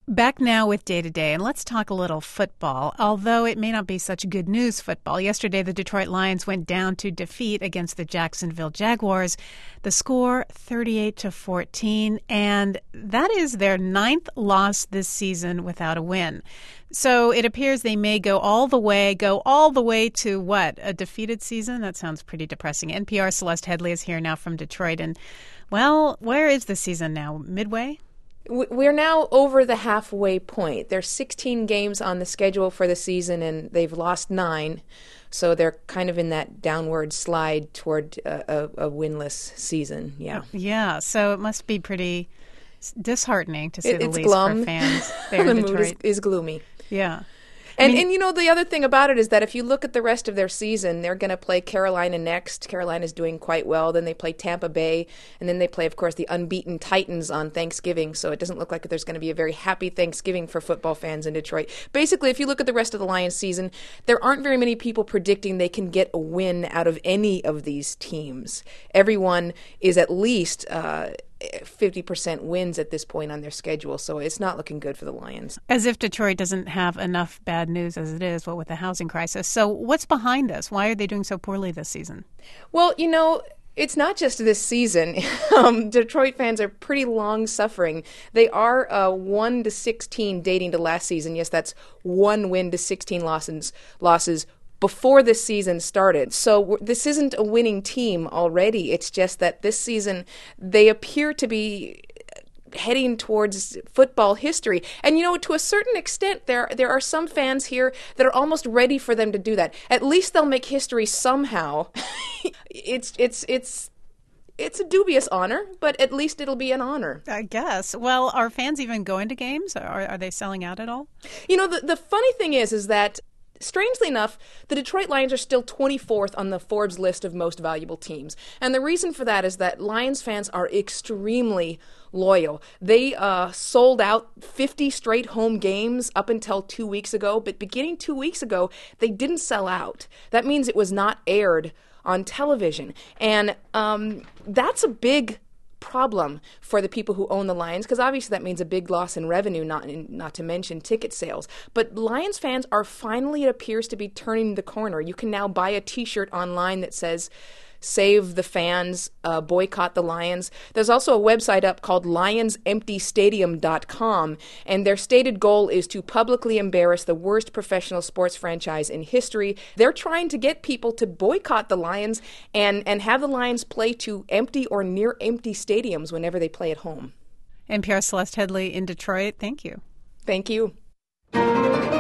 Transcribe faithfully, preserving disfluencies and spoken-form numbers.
Back now with Day to Day, and let's talk a little football, although it may not be such good news football. Yesterday, the Detroit Lions went down to defeat against the Jacksonville Jaguars. The score, thirty-eight to fourteen, and that is their ninth loss this season without a win. So it appears they may go all the way, go all the way to what, a defeated season? That sounds pretty depressing. N P R's Celeste Headlee is here now from Detroit, and, well, where is the season now? Midway? We're now over the halfway point. There's sixteen games on the schedule for the season, and they've lost nine. So they're kind of in that downward slide toward a, a, a winless season. Yeah. Yeah. So it must be pretty disheartening, to say it, the it's least, glum. for fans there the in mood Detroit. is, is gloomy. Yeah. And, I mean, and, you know, the other thing about it is that if you look at the rest of their season, they're going to play Carolina next. Carolina's doing quite well. Then they play Tampa Bay. And then they play, of course, the unbeaten Titans on Thanksgiving. So it doesn't look like there's going to be a very happy Thanksgiving for football fans in Detroit. Basically, if you look at the rest of the Lions season, there aren't very many people predicting they can get a win out of any of these teams. Everyone is at least Uh, fifty percent wins at this point on their schedule, so it's not looking good for the Lions. As if Detroit doesn't have enough bad news as it is, what with the housing crisis. So what's behind this? Why are they doing so poorly this season? Well, you know, it's not just this season. um, Detroit fans are pretty long-suffering. They are uh, one to sixteen dating to last season. Yes, that's one win to sixteen losses, losses before this season started. So this isn't a winning team already. It's just that this season they appear to be heading towards football history. And, you know, to a certain extent, there there are some fans here that are almost ready for them to do that. At least they'll make history somehow. it's it's it's It's a dubious honor, but at least it'll be an honor. I guess. Well, are fans even going to games? Are, are they selling out at all? You know, the, the funny thing is, is that strangely enough, the Detroit Lions are still twenty-fourth on the Forbes list of most valuable teams. And the reason for that is that Lions fans are extremely loyal. They uh, sold out fifty straight home games up until two weeks ago, but beginning two weeks ago, they didn't sell out. That means it was not aired on television. And um, that's a big problem for the people who own the Lions, because obviously that means a big loss in revenue, not in, not to mention ticket sales. But Lions fans are finally, it appears to be turning the corner. You can now buy a t-shirt online that says "Save the Fans, uh, Boycott the Lions." There's also a website up called lions empty stadium dot com, and their stated goal is to publicly embarrass the worst professional sports franchise in history. They're trying to get people to boycott the Lions and, and have the Lions play to empty or near empty stadiums whenever they play at home. N P R's Celeste Headlee in Detroit. Thank you. Thank you.